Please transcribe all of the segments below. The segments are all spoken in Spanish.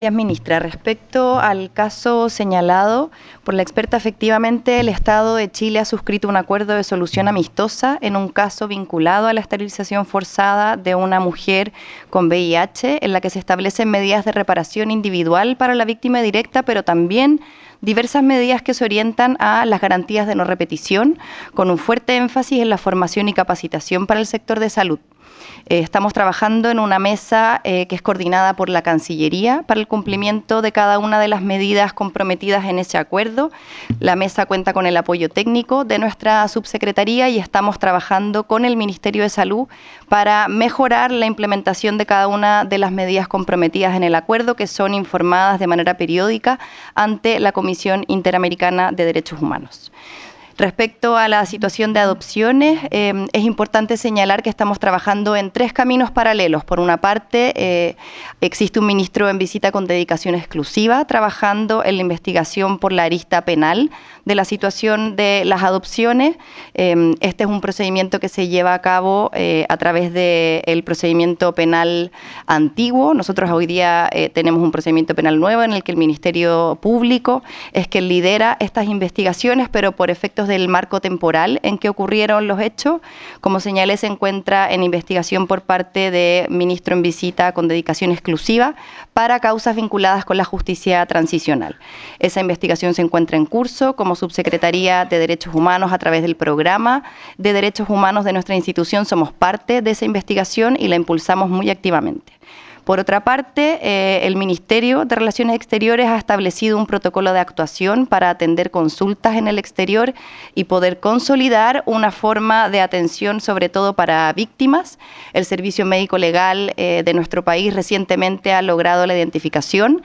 Ministra, respecto al caso señalado por la experta, efectivamente el Estado de Chile ha suscrito un acuerdo de solución amistosa en un caso vinculado a la esterilización forzada de una mujer con VIH, en la que se establecen medidas de reparación individual para la víctima directa, pero también diversas medidas que se orientan a las garantías de no repetición, con un fuerte énfasis en la formación y capacitación para el sector de salud. Estamos trabajando en una mesa que es coordinada por la Cancillería para el cumplimiento de cada una de las medidas comprometidas en ese acuerdo. La mesa cuenta con el apoyo técnico de nuestra subsecretaría y estamos trabajando con el Ministerio de Salud para mejorar la implementación de cada una de las medidas comprometidas en el acuerdo, que son informadas de manera periódica ante la Comisión Interamericana de Derechos Humanos. Respecto a la situación de adopciones, es importante señalar que estamos trabajando en 3 caminos paralelos. Por una parte, existe un ministro en visita con dedicación exclusiva, trabajando en la investigación por la arista penal de la situación de las adopciones. Este es un procedimiento que se lleva a cabo a través del procedimiento penal antiguo. Nosotros hoy día tenemos un procedimiento penal nuevo en el que el Ministerio Público es quien lidera estas investigaciones, pero por efectos del marco temporal en que ocurrieron los hechos, como señalé, se encuentra en investigación por parte de ministro en visita con dedicación exclusiva para causas vinculadas con la justicia transicional. Esa investigación se encuentra en curso. Como Subsecretaría de Derechos Humanos, a través del programa de Derechos Humanos de nuestra institución, somos parte de esa investigación y la impulsamos muy activamente. Por otra parte, el Ministerio de Relaciones Exteriores ha establecido un protocolo de actuación para atender consultas en el exterior y poder consolidar una forma de atención, sobre todo para víctimas. El Servicio Médico Legal de nuestro país recientemente ha logrado la identificación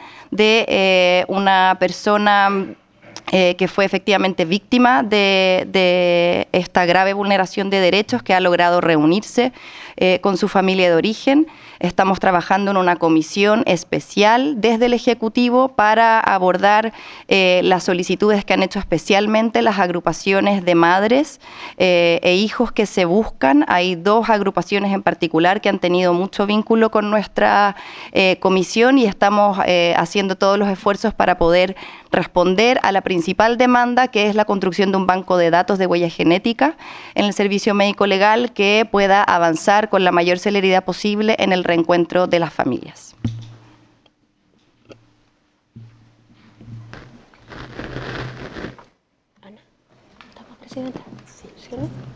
de una persona que fue efectivamente víctima de esta grave vulneración de derechos, que ha logrado reunirse con su familia de origen. Estamos trabajando en una comisión especial desde el Ejecutivo para abordar las solicitudes que han hecho especialmente las agrupaciones de madres e hijos que se buscan. Hay 2 agrupaciones en particular que han tenido mucho vínculo con nuestra comisión y estamos haciendo todos los esfuerzos para poder responder a la principal demanda, que es la construcción de un banco de datos de huella genética en el Servicio Médico Legal que pueda avanzar con la mayor celeridad posible en el reencuentro de las familias. Ana, ¿estamos, presidenta? Sí. ¿Sí?